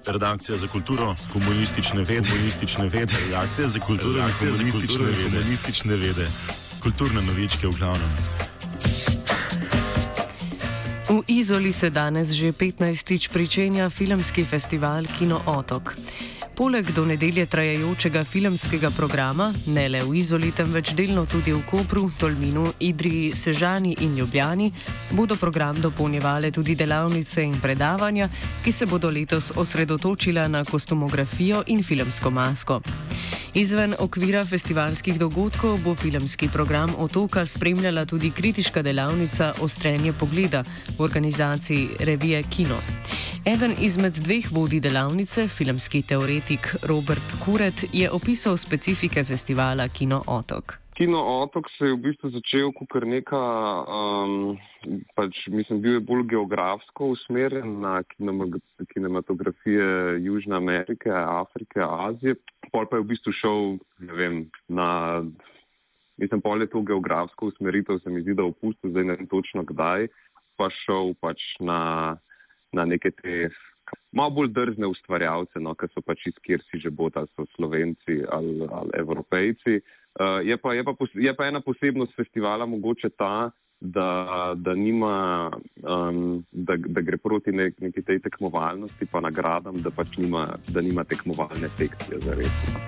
Redakcija za kulturo, komunistične vede, redakcija za kulturo, komunistične vede, kulturne novičke v glavnem. V Izoli se danes že 15. pričenja filmski festival Kino Otok. Poleg do nedelje trajajočega filmskega programa, ne le v Izoli, temveč delno tudi v Kopru, Tolminu, Idriji, Sežani in Ljubljani, bodo program dopolnjevale tudi delavnice in predavanja, ki se bodo letos osredotočila na kostumografijo in filmsko masko. Izven okvira festivalskih dogodkov bo filmski program Otoka spremljala tudi kritiška delavnica Ostrenje pogleda v organizaciji revije Kino. Eden izmed dveh vodij delavnice, filmski teoretik Robert Kuret, je opisal specifike festivala Kino Otok. Kino Otok se je v bistvu začel kot neka, bil je bolj geografsko usmerjen na kinematografije Južne Amerike, Afrike, Azije. Pol pa je v bistvu šel, pol je to geografsko usmeritev, se mi zdi, da opustil, zdaj ne vem točno kdaj, pa šel na neke te malo bolj drzne ustvarjalce, ki so iz kjer si že bo, da so Slovenci ali Evropejci. Je pa ena posebnost festivala mogoče ta, da gre proti neki tej tekmovalnosti pa nagradam, da nima tekmovalne sekcije zares.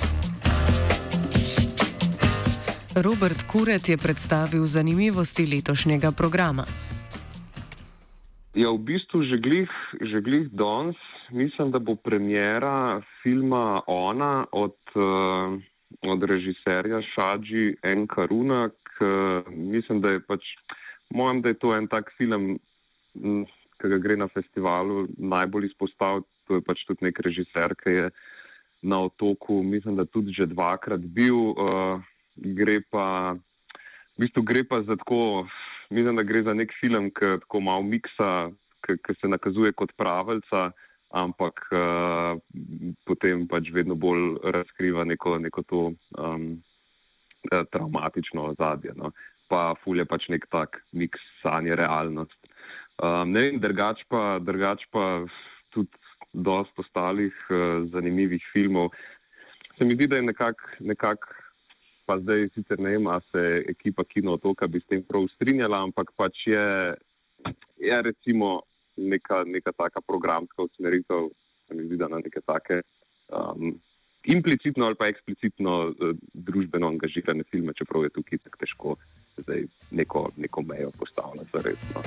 Robert Kuret je predstavil zanimivosti letošnjega programa. Ja, v bistvu že glih danes, mislim, da bo premiera filma Ona od režiserja Šadži N. Karuna, mislim, da je da je to en tak film, ki ga gre na festivalu najbolj izpostaviti. To je tudi nek režiser, ki je na Otoku, mislim, da tudi že dvakrat bil. Gre pa za tako, mislim, da gre za nek film, ki tako malo miksa, ki se nakazuje kot pravelca, ampak potem vedno bolj razkriva neko to traumatično ozadje. No. Pa ful je nek tak miks sanje realnost. Drugač pa tudi dosti ostalih zanimivih filmov. Se mi zdi, da je nekako pa zdaj sicer ne vem, a se ekipa Kino Otoka bi s tem prav strinjala, ampak je recimo neka taka programska usmeritev, se mi zdi, da na neke take implicitno ali pa eksplicitno družbeno angažirane filme, čeprav je tukaj tako težko zdaj neko mejo postavljati zares. No.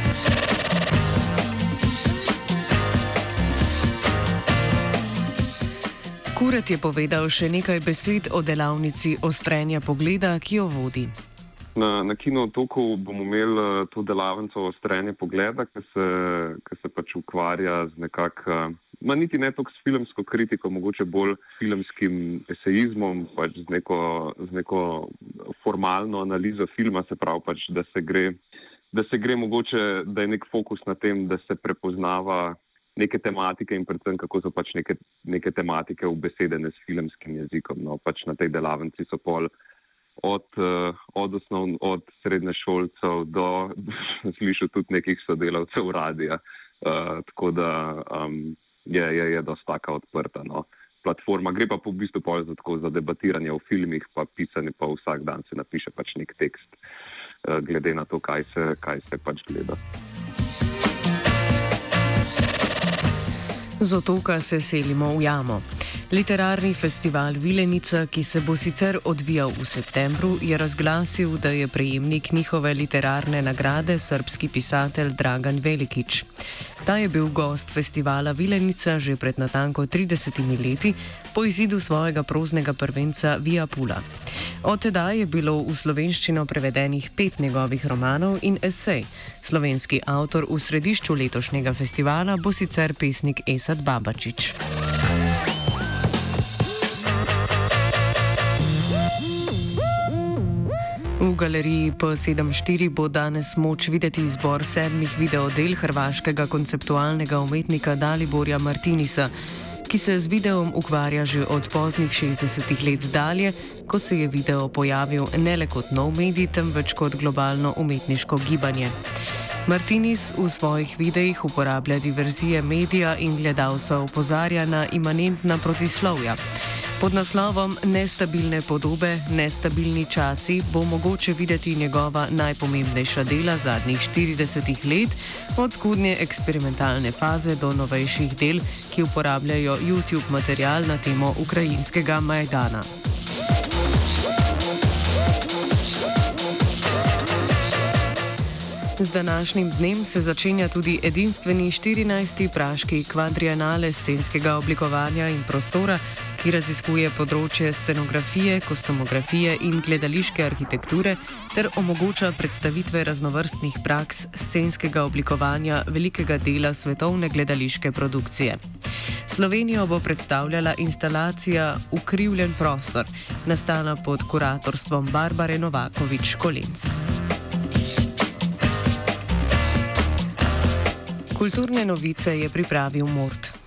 Kuret je povedal še nekaj besed o delavnici Ostrenja pogleda, ki jo vodi. Na Kino Otoku bomo imeli to delavnico Ostrenje pogleda, ki se ukvarja z niti ne toliko s filmsko kritiko, mogoče bolj filmskim esejizmom, z neko formalno analizo filma, se pravi, da se gre mogoče, da je nek fokus na tem, da se prepoznava neke tematike in predvsem kako so neke tematike ubesedene s filmskim jezikom. No, na tej delavnici so pol od srednješolcev do slišal tudi nekih sodelavcev radija. Tako da je dosta taka odprta. No. Platforma gre pa v bistvu za debatiranje o filmih, pa pisanje, pa vsak dan se napiše nek tekst, glede na to, kaj se gleda. Z Otoka se selimo v jamo. Literarni festival Vilenica, ki se bo sicer odvijal v septembru, je razglasil, da je prejemnik njihove literarne nagrade srbski pisatelj Dragan Velikić. Ta je bil gost festivala Vilenica že pred natanko 30 leti po izidu svojega proznega prvenca Via Pula. Od tedaj je bilo v slovenščino prevedenih 5 njegovih romanov in esej. Slovenski avtor v središču letošnjega festivala bo sicer pesnik Esad Babačić. V galeriji P74 bo danes moč videti izbor 7 videodel hrvaškega konceptualnega umetnika Daliborja Martinisa, ki se z videom ukvarja že od poznih 60 let dalje, ko se je video pojavil ne le kot nov medij, temveč kot globalno umetniško gibanje. Martinis v svojih videih uporablja diverzije medija in gledalca opozarja na imanentna protislovja. Pod naslovom Nestabilne podobe, nestabilni časi bo mogoče videti njegova najpomembnejša dela zadnjih 40 let, od zgodnje eksperimentalne faze do novejših del, ki uporabljajo YouTube material na temo ukrajinskega Majdana. Z današnjim dnem se začenja tudi edinstveni 14. praški kvadrienale scenskega oblikovanja in prostora, ki raziskuje področje scenografije, kostumografije in gledališke arhitekture ter omogoča predstavitve raznovrstnih praks scenskega oblikovanja velikega dela svetovne gledališke produkcije. Slovenijo bo predstavljala instalacija Ukrivljen prostor, nastala pod kuratorstvom Barbare Novaković-Kolenc. Kulturne novice je pripravil Mort.